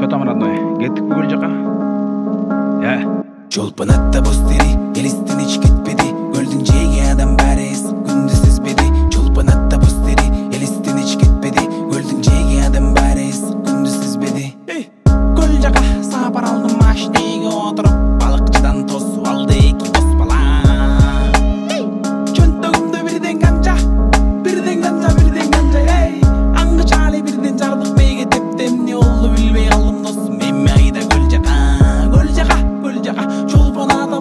Чё там, родной? Кеттик бе көл жака? Чолпон атта бостери, элистин эч кетпеди. Көлдүн жээги адам баары эс, күндү сезбеди. Чолпон атта бостери, элистин эч кетпеди. Көлдүн жээги адам баары эс, күндү сезбеди. Көл жака сапар алдым машинеге отуруп, балыкчыдан тосуп алды эки дос бала. Чөнтөгүмдө бирден канча, бирден канча, аңгы чаалы бирден жардык мейге тепти. Эмне болду билбей калдым досум, эми айда көл жака. Чолпон атта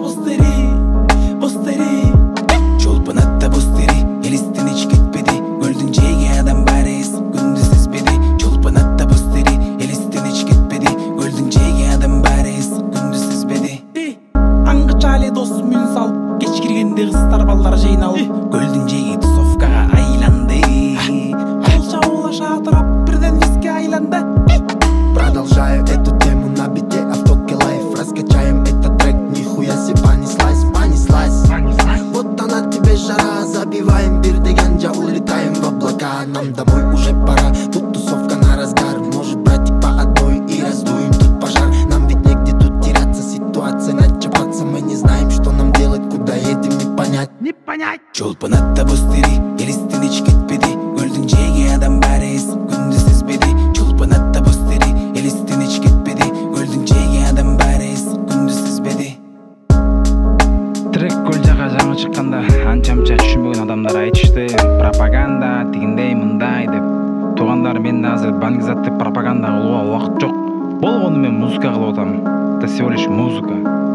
бостери, элистин эч кетпеди. Көлдүн жээги адам баары эс, күндү сезбеди. Чолпон атта бостери, элистин эч кетпеди. Көлдүн жээги адам баары эс, күндү сезбеди. Аңгы чаалы досум үн салып, кеч киргенде кыздар балдар жыйналып, көлдүн жээги тусовкага айланды. Алча улаша турап, бирден виски айланды. Продолжаю эту тему на бите Автоки лайф. Раскачаем этот трек, нихуя себе понеслась. Вот она тебе жара, забиваем бир деганжа, улетаем в облака. Нам домой уже пора, тут тусовка на разгар. Может братик по одной и раздуем тут пожар. Нам ведь негде тут теряться, ситуация начапаться. Мы не знаем, что нам делать, куда едем, не понять. Чолпон атта бостери, элистин эч кетпеди. Көлдүн жээги адам баары эс, күндү сезбеди. Чолпон атта бостери, элистин эч кетпеди. Көлдүн жээги адам баары эс, күндү сезбеди. Трек көл жака жаңы чыкканда анча-мынча түшүнбөгөн адамдар айтышты. Пропаганда тигиндей мындай деп. Туугандар, мен азыр баңгизат деп пропаганда кылууга убакыт жок. Болгону мен музыка кылып атам. Это всего лишь музыка.